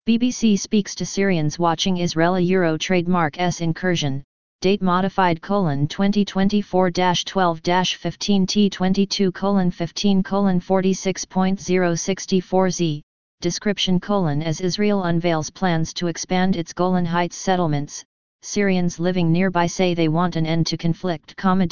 BBC speaks to Syrians watching Israeli Euro trademark S incursion, date modified: 2024-12-15 T22:15:46.064Z, description: as Israel unveils plans to expand its Golan Heights settlements, Syrians living nearby say they want an end to conflict.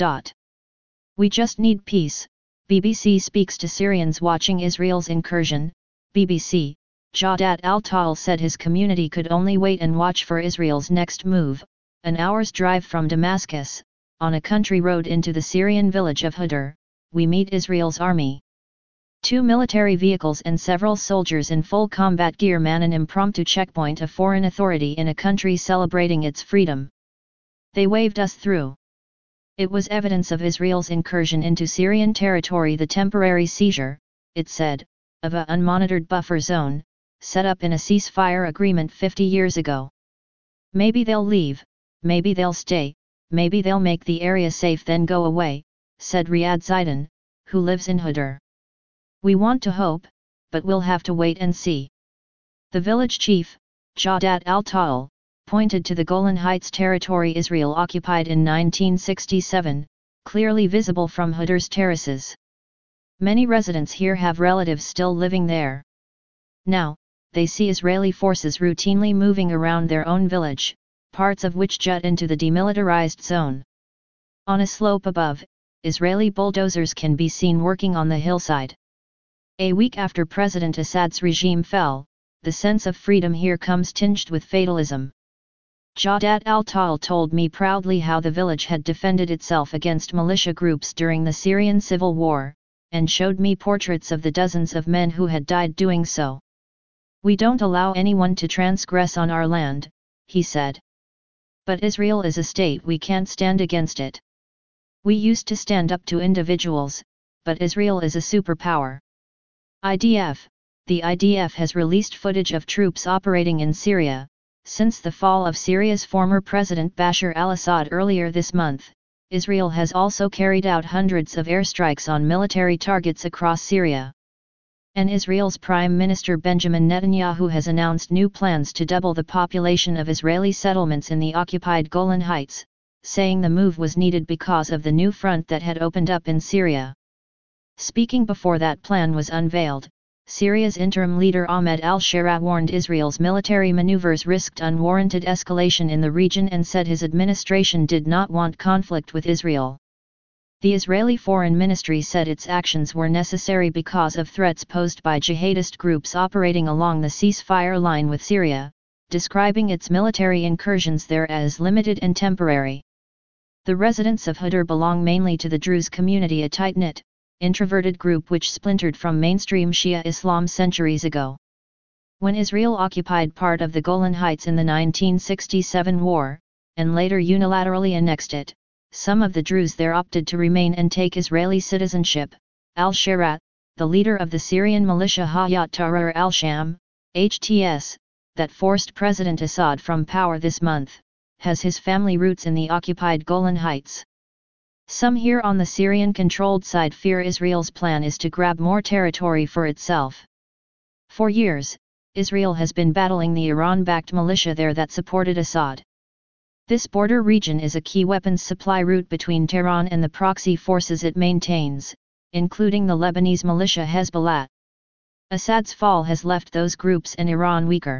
We just need peace. BBC speaks to Syrians watching Israel's incursion. BBC. Jawdat al-Tal said his community could only wait and watch for Israel's next move, an hour's drive from Damascus, on a country road into the Syrian village of Hudr. We meet Israel's army. 2 military vehicles and several soldiers in full combat gear man an impromptu checkpoint of foreign authority in a country celebrating its freedom. They waved us through. It was evidence of Israel's incursion into Syrian territory, the temporary seizure, it said, of a unmonitored buffer zone, set up in a ceasefire agreement 50 years ago. Maybe they'll leave, maybe they'll stay, maybe they'll make the area safe then go away, said Riyad Zaidan, who lives in Hudr. We want to hope, but we'll have to wait and see. The village chief, Jawdat al-Tal, pointed to the Golan Heights territory Israel occupied in 1967, clearly visible from Hudr's terraces. Many residents here have relatives still living there. Now, they see Israeli forces routinely moving around their own village, parts of which jut into the demilitarized zone. On a slope above, Israeli bulldozers can be seen working on the hillside. A week after President Assad's regime fell, the sense of freedom here comes tinged with fatalism. Jawdat al-Tal told me proudly how the village had defended itself against militia groups during the Syrian civil war, and showed me portraits of the dozens of men who had died doing so. We don't allow anyone to transgress on our land, he said. But Israel is a state, we can't stand against it. We used to stand up to individuals, but Israel is a superpower. IDF. The IDF has released footage of troops operating in Syria. Since the fall of Syria's former President Bashar al-Assad earlier this month, Israel has also carried out hundreds of airstrikes on military targets across Syria. And Israel's Prime Minister Benjamin Netanyahu has announced new plans to double the population of Israeli settlements in the occupied Golan Heights, saying the move was needed because of the new front that had opened up in Syria. Speaking before that plan was unveiled, Syria's interim leader Ahmed al-Shara warned Israel's military maneuvers risked unwarranted escalation in the region and said his administration did not want conflict with Israel. The Israeli Foreign Ministry said its actions were necessary because of threats posed by jihadist groups operating along the ceasefire line with Syria, describing its military incursions there as limited and temporary. The residents of Hudr belong mainly to the Druze community, a tight-knit, introverted group which splintered from mainstream Shia Islam centuries ago. When Israel occupied part of the Golan Heights in the 1967 war, and later unilaterally annexed it, some of the Druze there opted to remain and take Israeli citizenship. Al-Shara, the leader of the Syrian militia Hayat Tahrir al-Sham, HTS, that forced President Assad from power this month, has his family roots in the occupied Golan Heights. Some here on the Syrian-controlled side fear Israel's plan is to grab more territory for itself. For years, Israel has been battling the Iran-backed militia there that supported Assad. This border region is a key weapons supply route between Tehran and the proxy forces it maintains, including the Lebanese militia Hezbollah. Assad's fall has left those groups and Iran weaker.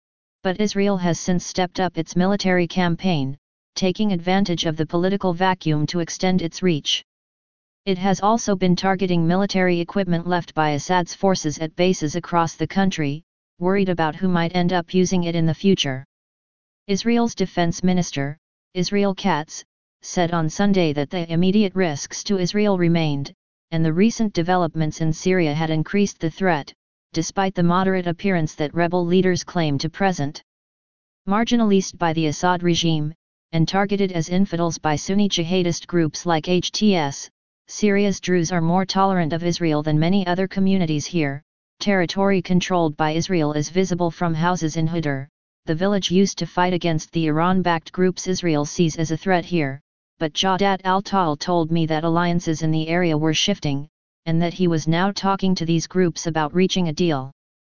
But Israel has since stepped up its military campaign, taking advantage of the political vacuum to extend its reach. It has also been targeting military equipment left by Assad's forces at bases across the country, worried about who might end up using it in the future. Israel's defense minister, Israel Katz, said on Sunday that the immediate risks to Israel remained, and the recent developments in Syria had increased the threat, despite the moderate appearance that rebel leaders claim to present. Marginalized by the Assad regime, and targeted as infidels by Sunni jihadist groups like HTS, Syria's Druze are more tolerant of Israel than many other communities here. Territory controlled by Israel is visible from houses in Hudr, the village used to fight against the Iran-backed groups Israel sees as a threat here, but Jawdat al-Tal told me that alliances in the area were shifting, and that he was now talking to these groups about reaching a deal.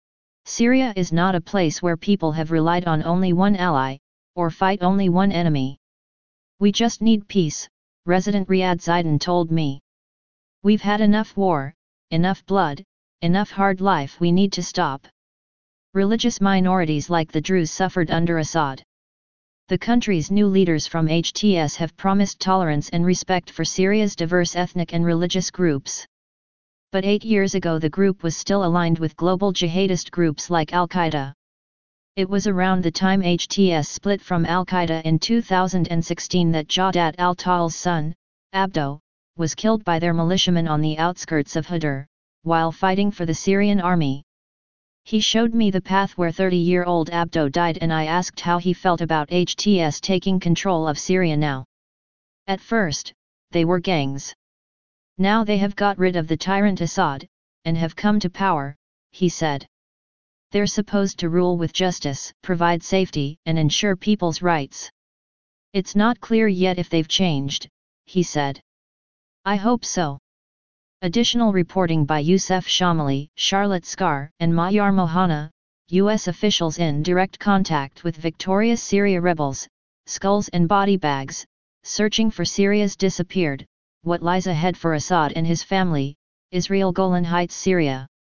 Syria is not a place where people have relied on only one ally, or fight only one enemy. We just need peace, Resident Riyad Zaidan told me. We've had enough war, enough blood, enough hard life. We need to stop. Religious minorities like the Druze suffered under Assad. The country's new leaders from HTS have promised tolerance and respect for Syria's diverse ethnic and religious groups. But 8 years ago the group was still aligned with global jihadist groups like Al-Qaeda. It was around the time HTS split from Al-Qaeda in 2016 that Jawdat al-Tawal's son, Abdo, was killed by their militiamen on the outskirts of Hadar, while fighting for the Syrian army. He showed me the path where 30-year-old Abdo died, and I asked how he felt about HTS taking control of Syria now. At first, they were gangs. Now they have got rid of the tyrant Assad, and have come to power, he said. They're supposed to rule with justice, provide safety, and ensure people's rights. It's not clear yet if they've changed, he said. I hope so. Additional reporting by Youssef Shamali, Charlotte Scar, and Mayar Mohana, U.S. officials in direct contact with victorious Syria rebels, skulls and body bags, searching for Syria's disappeared. What lies ahead for Assad and his family, Israel Golan Heights, Syria.